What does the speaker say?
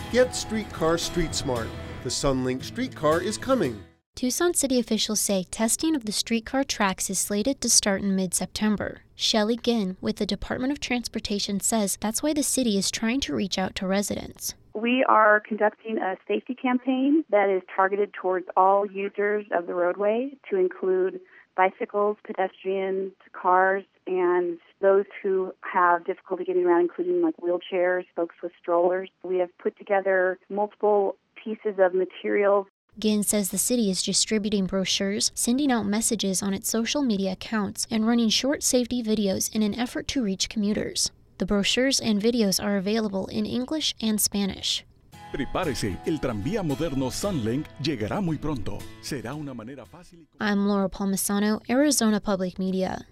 Get streetcar street smart. The Sunlink streetcar is coming. Tucson city officials say testing of the streetcar tracks is slated to start in mid-September. Shelley Ginn with the Department of Transportation says that's why the city is trying to reach out to residents. We are conducting a safety campaign that is targeted towards all users of the roadway, to include bicycles, pedestrians, cars, and those who have difficulty getting around, including like wheelchairs, folks with strollers. We have put together multiple pieces of materials. Ginn says the city is distributing brochures, sending out messages on its social media accounts, and running short safety videos in an effort to reach commuters. The brochures and videos are available in English and Spanish. Prepárese, el tranvía moderno Sunlink llegará muy pronto. Será una manera fácil. I'm Laura Palmisano, Arizona Public Media.